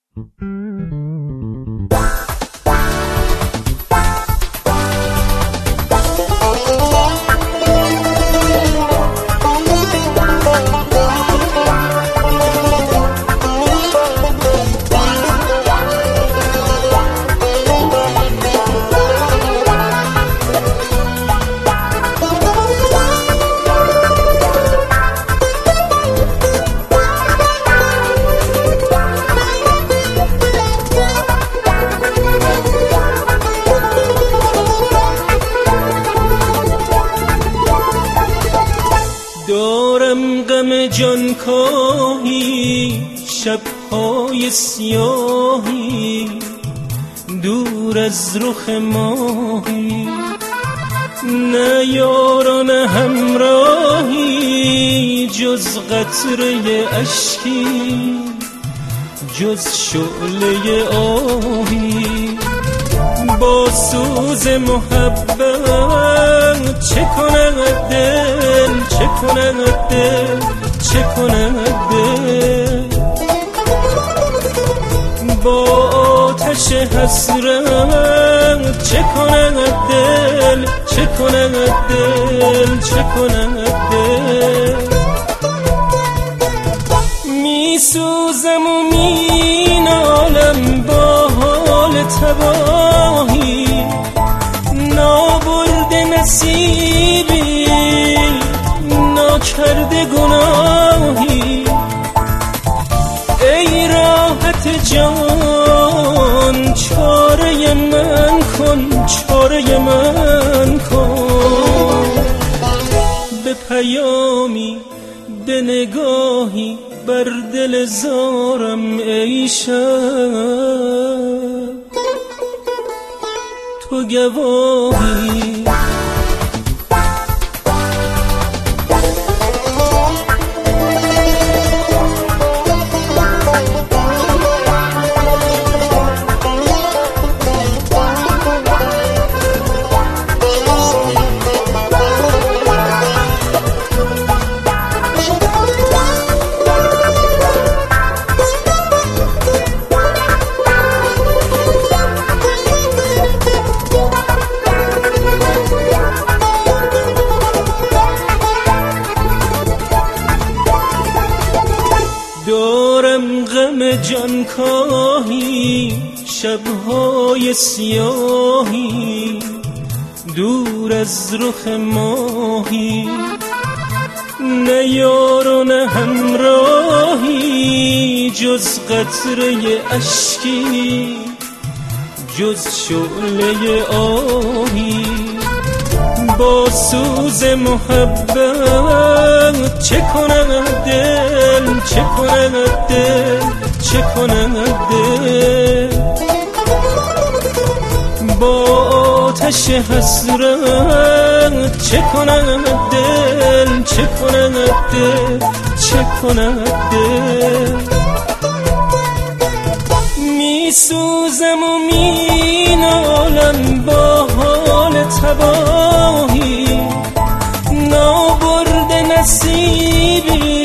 دارم غم جانکاهی، شب‌های سیاهی، دور از رخ ماهی، نه یار نه همراهی، جز قطره اشکی، جز شعله آهی. با سوز محبت چه کند دل، چه کند دل، چه کند دل؟ با آتش حسرت چه کند دل، چه کند دل، چه کند دل؟ می سوزم و می نالم با حال تباهی، نابرده نصیبی، ناکرده گناهی. ای راحت جان چاره من کن، چاره من کن. به پیامی به نگاهی بر دل زارم ای شب، تو گواهی. دارم غم جانکاهی، شب‌های سیاهی، دور از رخ ماهی، نه یار و نه همراهی، جز قطره اشکی، جز شعله آهی. با سوز محبت چه کند دل، چه کند دل، چه کند دل؟ با آتش حسرت چه کند دل، چه کند دل، چه کند دل؟ می سوزم و می نالم با حال تباهی، نابرده نصیبی،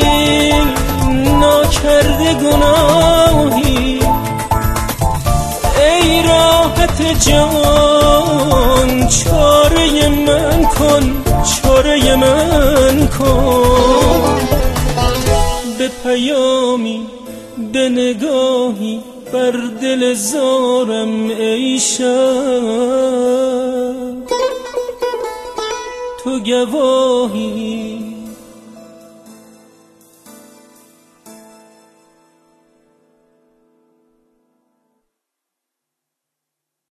ناکرده گناهی. ای راحت جان چاره من کن، چاره من کن. به پیامی به نگاهی بر دل زارم ای شب، تو گواهی.